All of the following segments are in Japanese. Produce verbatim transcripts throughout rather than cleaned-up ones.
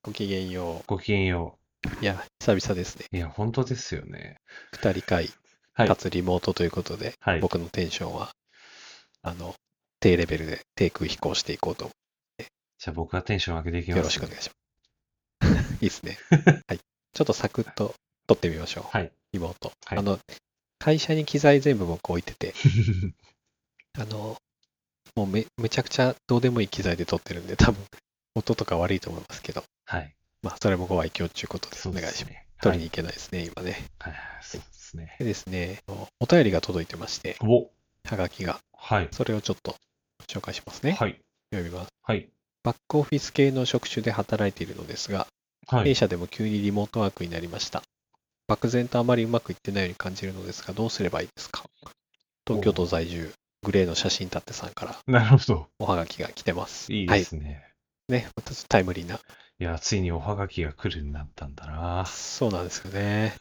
ごきげんよごきげんよう。いや、久々ですね。 う。いや、本当ですよね。 二人会、 はい。 かつリモートということで、 はい。 僕のテンションは、あの、低レベルで低空飛行していこうと思って、 じゃあ僕がテンション上げていきよますね。 ろしくお願いします。いいですね。はい。ちょっとサクッと撮ってみましょう。 はい。 リモート。 はい。 あの、会社に機材全部僕置いてて、あの、もうめ、むちゃくちゃどうでもいい機材で撮ってるんで、多分、音とか悪いと思いますけど、 はい。 まあ、それもご愛嬌ということでそうお願いします。 ですね。はい。 撮りに行けないですね、今ね。 はい。 はい。 そうですね。 でですね、お便りが届いてまして、 お、 はがきが。 はい。 それをちょっと紹介しますね。 はい。 読みます。 はい。 バックオフィス系の職種で働いているのですが、 はい。 弊社でも急にリモートワークになりました。漠然とあまりうまくいってないように感じるのですが、どうすればいいですか？東京都お、 在住、グレーの写真立ってさんからなるほど。 おはがきが来てます。 いいではい。 すね。 ね、私タイムリーな。 いや、ついにおはがきが来るようになったんだな。 そうなんですよね。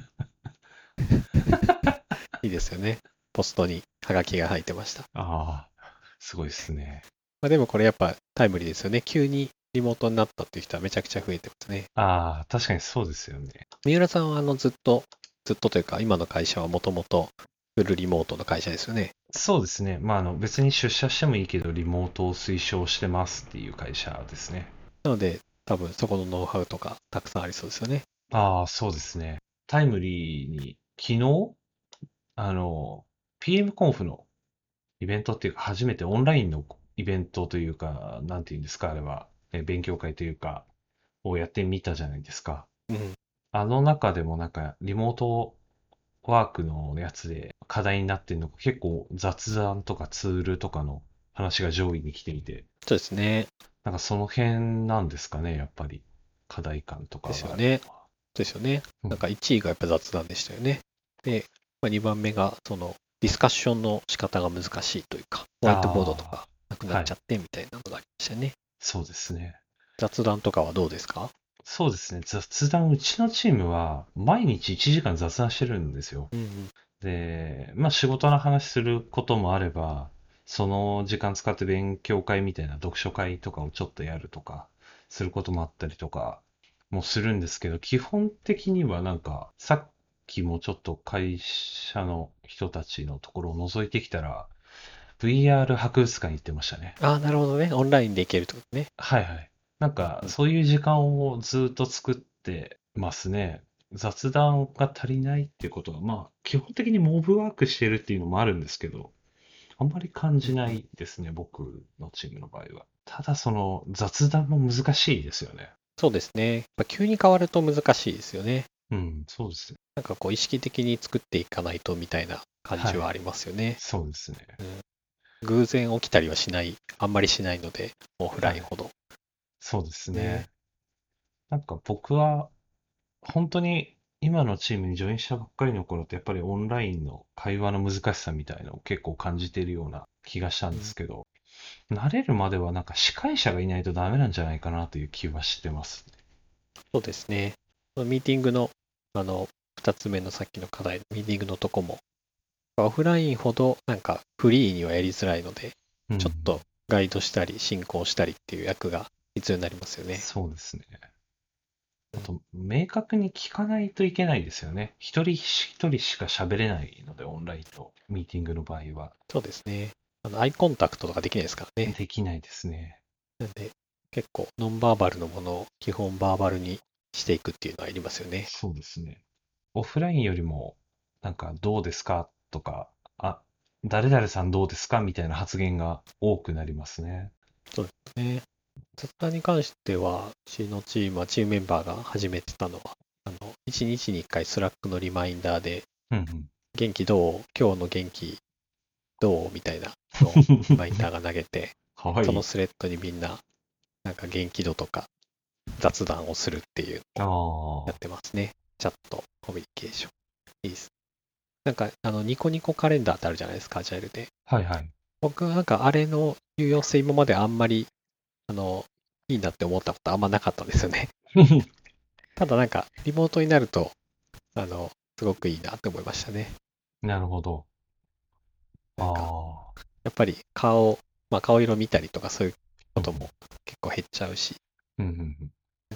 いいですよね。ポストにはがきが入ってました。 ああ、すごいですね。 まあ、でもこれやっぱタイムリーですよね。急にリモートになったっていう人はめちゃくちゃ増えてますね。 ああ、確かにそうですよね。 三浦さんはあのずっと、ずっとというか、今の会社はもともとフルリモートの会社ですよね。 そうですね。まあ、あの、別に出社してもいいけど、リモートを推奨してますっていう会社ですね。 なので、多分そこのノウハウとかたくさんありそうですよね。 ああ、そうですね。タイムリーに、昨日、あの、ピーエム コンフのイベントっていうか、初めてオンラインのイベントというか、なんていうんですか、あれは、え勉強会というか、をやってみたじゃないですか。 うん。 あの中でもなんか、リモートワークのやつで課題になってるのが結構雑談とかツールとかの話が上位に来ていて、 そうですね。 なんかその辺なんですかね、やっぱり。課題感とでかがあるすよね。 のは。 ですよね。 うん。 なんかいちいがやっぱ雑談でしたよね。で、まあ、にばんめが、その、ディスカッションの仕方が難しいというか、ホワイトボードとかあなくあ、はい。 なっちゃってみたいなのがありましたよね。 そうですね。 雑談とかはどうですか？ そうですね。雑談、うちのチームは毎日いちじかん雑談してるんですよ。 うんうん。 で、まあ仕事の話することもあれば、その時間使って勉強会みたいな読書会とかをちょっとやるとか、することもあったりとかもするんですけど、基本的にはなんか、さっきもちょっと会社の人たちのところを覗いてきたら、ブイアール 博物館行ってましたね。 ああ、なるほどね。オンラインでいけるってことね。 はいはい。なんか、 うんうん。 そういう時間をずっと作ってますね。雑談が足りないっていうことは、まあ、基本的にモブワークしてるっていうのもあるんですけど、あんまり感じなうんうん。 いですね、僕のチームの場合は。ただ、その雑談も難しいですよね。 そうですね。やっぱ急に変わると難しいですよね。 うん、そうですね。 なんかこう意識的に作っていかないとみたいな感はい。 じはありますよね。 そうですね。 うん、偶然起きたりはしない、あんまりしないので、オフラはい。 インほど。 そうですね。 ね。なんか僕は、本当に今のチームにジョインしたばっかりの頃ってやっぱりオンラインの会話の難しさみたいなのを結構感じているような気がしたんうん、 ですけど、慣れるまではなんか司会者がいないとダメなんじゃないかなという気はしてます。 そうですね。ミーティングの、あの、二つ目のさっきの課題、ミーティングのとこも、オフラインほどなんかフリーにはやりづらいので、 うん。 ちょっとガイドしたり進行したりっていう役が必要になりますよね。 そうですね。 うん、 あと、明確に聞かないといけないですよね。一人一人しか喋れないので、オンラインとミーティングの場合は。 そうですね。あの、アイコンタクトとかできないですからね。 できないですね。 なんで、結構ノンバーバルのものを基本バーバルにしていくっていうのはありますよね。 そうですね。オフラインよりも、なんか、どうですかとか、あ、誰々さんどうですかみたいな発言が多くなりますね。 そうですね。雑談に関しては、うちのチームはチームメンバーが始めてたのは、あの、いちにちにいっかいスラックのリマインダーで、 うんうん。 元気どう今日の元気どうみたいなのをリマインダーが投げて、 かわいい。 そのスレッドにみんな、なんか元気度とか雑談をするっていうあのをやっあ、 てますね。チャット、コミュニケーション。いいです。なんか、あの、ニコニコカレンダーってあるじゃないですか、アジャイルで。 はいはい。 僕はなんかあれの有用性今まであんまり、あの、いいなって思ったことあんまなかったんですよね。ただなんか、リモートになると、あの、すごくいいなって思いましたね。 なるほど。あなんか、 あ、 やっぱり顔、まあ顔色見たりとかそういううんうん。 ことも結構減っちゃうし、 うんうんうん。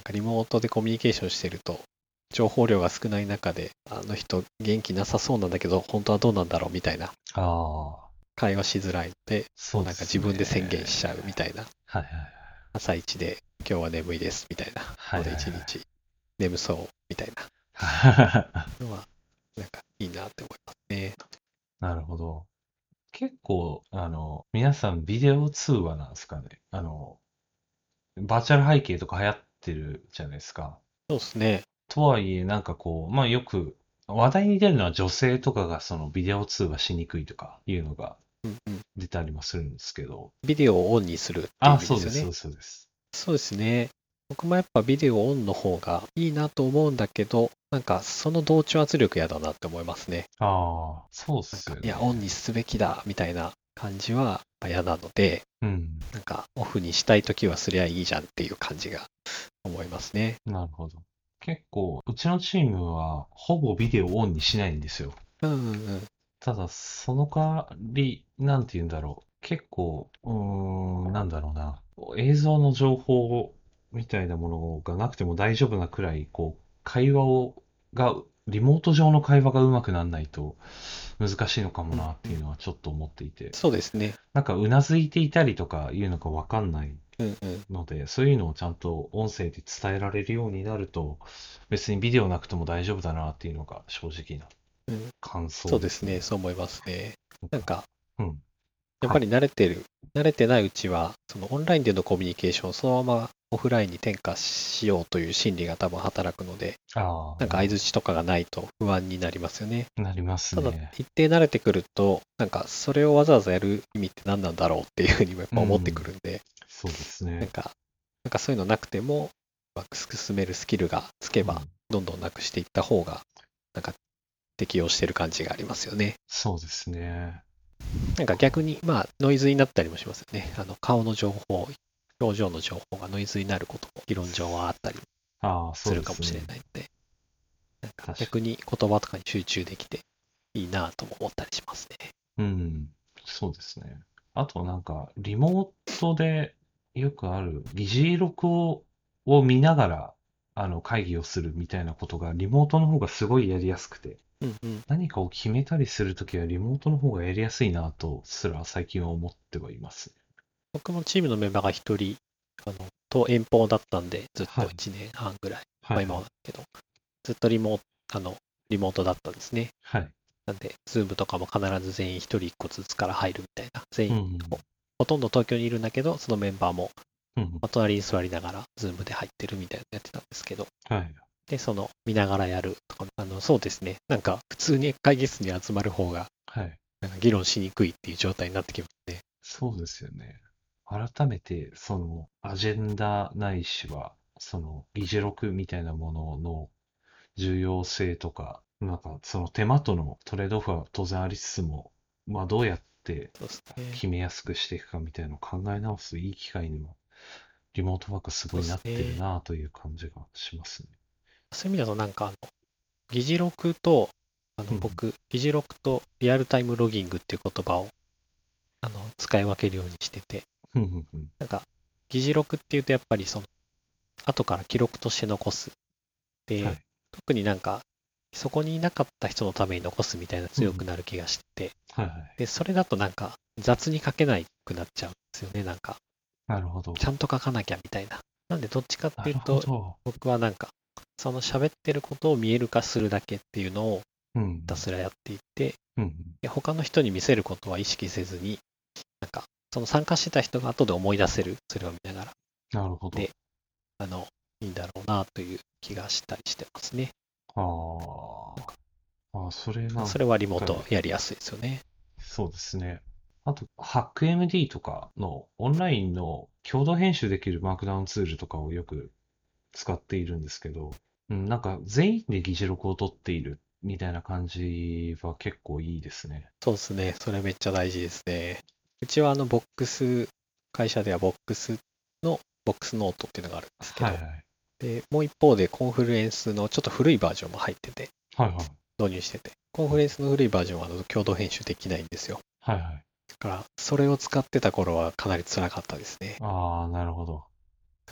なんかリモートでコミュニケーションしてると、情報量が少ない中で、あの人元気なさそうなんだけど、本当はどうなんだろうみたいなああ、 会話しづらいので、もうなんかそうです自分で宣言しちゃうみね。 たいな。 はいはいはい。 朝一で今日は眠いですみたいなのではいはいはい。 一日眠そうみたいなのは、なんかいいなって思いますね。 なるほど。結構、あの、皆さんビデオ通話なんですかね。あの、バーチャル背景とか流行ってるじゃないですか。 そうですね。 とはいえ、なんかこう、まあよく話題に出るのは女性とかがそのビデオ通話しにくいとかいうのがうんうん。 出たりもするんですけど。 ビデオをオンにするっていうあ、 意味そうです、そうですよね。 です、そうです。 そうですね。僕もやっぱビデオオンの方がいいなと思うんだけど、なんかその同調圧力嫌だなって思いますね。 ああ、そうっなんか、 すよいや、オンね。 にすべきだみたいな感じは嫌なので、 うん。 なんかオフにしたいときはすりゃいいじゃんっていう感じが思いますね。 なるほど。結構、うちのチームはほぼビデオオンにしないんですよ。 うんうんうん。 ただ、その代わり、なんて言うんだろう。結構、うーん、なんだろうな。映像の情報みたいなものがなくても大丈夫なくらい、こう、会話を、が、リモート上の会話が上手くならないと難しいのかもうんなっていうのはちょっと思っていて。 そうですね。 なんか、うなずいていたりとかいうのかわかんないうんうん。 ので、そういうのをちゃんと音声で伝えられるようになると、別にビデオなくても大丈夫だなっていうのが正直なうん、 感そうですね。 想ですね。 そう思いますね。 なんか、 なんか、 うん。はい。 やっぱり慣れてる、慣れてないうちは、そのオンラインでのコミュニケーションをそのままオフラインに転化しようという心理が多分働くので、 ああ、 なんか相なるほ槌とかがないと不安になりますよね。 ど。なりますただ、 ね。 一定慣れてくると、なんかそれをわざわざやる意味って何なんだろうっていうふうにもやっぱ思ってくうん。 るんで、 そうですね。 なんか、なんかそういうのなくても、うまく進めるスキルがつけば、 うん。 どんどんなくしていった方が、なんか適用してる感じがありますよね。 そうですね。 なんか逆に、まあ、ノイズになったりもしますよね。あの、顔の情報、表情の情報がノイズになることも理論上はあったりああ、そうするかもしれですね。 ないので、なんか確か逆に言葉とかに集中できていいなとも思ったりしますね。 に。うん。そうですね。あとなんか、リモートでよくある議事録を、を見ながら、あの、会議をするみたいなことが、リモートの方がすごいやりやすくて、 うんうん。 何かを決めたりするときはリモートの方がやりやすいなとすら最近は思ってはいますね。 僕もチームのメンバーが一人、あの、と遠方だったんで、ずっとはい。 いちねんはんぐらい、まあ今はいはい。 はだけど、ずっとリモート、あの、リモートだったんですね。 はい。 なんで、ズームとかも必ず全員一人一個ずつから入るみたいな、全員、 うん。 ほほとんど東京にいるんだけど、そのメンバーも、 うん。 まあ、隣に座りながら、ズームで入ってるみたいなのやってたんですけど、 はい。 で、その、見ながらやるとか、あの、そうですね、なんか、普通に会議室に集まる方が、 はい。 なんか議論しにくいっていう状態になってきますね。 そうですよね。改めて、その、アジェンダないしは、その、議事録みたいなものの重要性とか、なんか、その手間とのトレードオフは当然ありつつも、まあ、どうやってそうですね。 決めやすくしていくかみたいなのを考え直すいい機会にも、リモートワークすごそうでいなってるすね。 なという感じがしますね。 そういう意味だと、なんか、あの、議事録と、あの、 うん。 僕、議事録とリアルタイムロギングっていう言葉を、あの、使い分けるようにしてて、 ふんふんふん。 なんか、議事録っていうと、やっぱりその、後から記録として残す。で、 はい。 特になんか、そこにいなかった人のために残すみたいなうん。 強くなる気がしてて、 はいはい。 で、それだとなんか、雑に書けないくなっちゃうんですよね。なんか、 なるほど。 ちゃんと書かなきゃみたいな。なんで、どっちかっなるほていうと、 ど。 僕はなんか、その喋ってることを見える化するだけっていうのをひうん。 たすらやっていて、 うん。 で他の人に見せることは意識せずに、なんか、その参加してた人が後で思い出せる、それを見ながら。 なるほど。 で、あの、いいんだろうなという気がしたりしてますね。 ああ。ああ、それなんそれはリモーか、 トやりやすいですよね。 そうですね。あと、ハックエムディー とかのオンラインの共同編集できるマークダウンツールとかをよく使っているんですけど、うん、なんか全員で議事録を取っているみたいな感じは結構いいですね。 そうですね。それめっちゃ大事ですね。うちはあのボックス、会社ではボックスのボックスノートっていうのがあるんですけど、 はいはい。 で、もう一方でコンフルエンスのちょっと古いバージョンも入ってて、 はいはい。 導入してて、コンフルエンスの古いバージョンはあの共同編集できないんですよ。 はいはい。 だから、それを使ってた頃はかなり辛かったですね。 ああ、なるほど。 やっぱ、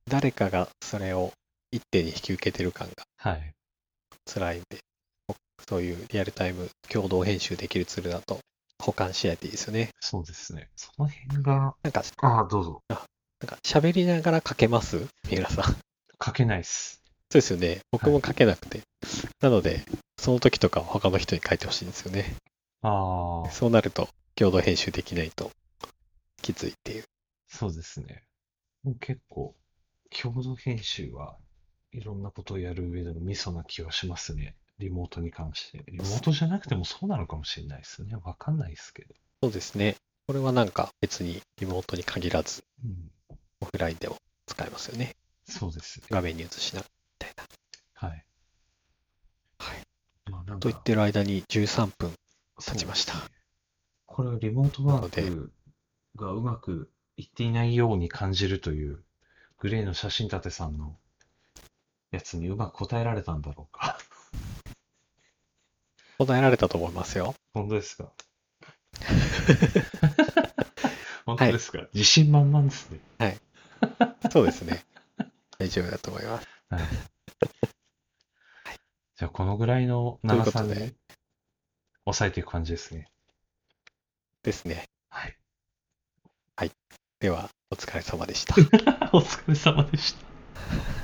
誰かがそれを一手に引き受けてる感がはい。 辛いんで、そういうリアルタイム共同編集できるツールだと保管し合えていいですよね。 そうですね。その辺が、 なんか、 ああ、どうぞ。 あなんか喋りながら書けます三浦さん。そう書けないっす。 ですよね。僕はい。 も書けなくて。なので、その時とかは他の人に書いてほしいんですよね。 ああ、 そうなると共同編集できないときついっていう。 そうですね。もう結構、共同編集はいろんなことをやる上でのミソな気はしますね。リモートに関して。リモートじゃなくてもそうなのかもしれないですね。わかんないですけど。 そうですね。これはなんか別にリモートに限らずうん。 オフラインでも使えますよね。 そうですね。 画面に映しながらみたいな。 はい。 はい。 まあなんか、 と言ってる間にじゅうさんぷん経ちました。 そうですね。これはリモートワーなので、 クがうまくいっていないように感じるという、グレーの写真立てさんのやつにうまく答えられたんだろうか。 答えられたと思いますよ。 本当ですか？本はい。 当ですか？自信満々ですね。 はい。そうですね。大丈夫だと思います。 はい。じゃあ、このぐらいのということで長さに抑えていく感じですね。 ですね。 はい。 はい。では、お疲れ様でした。 お疲れ様でした。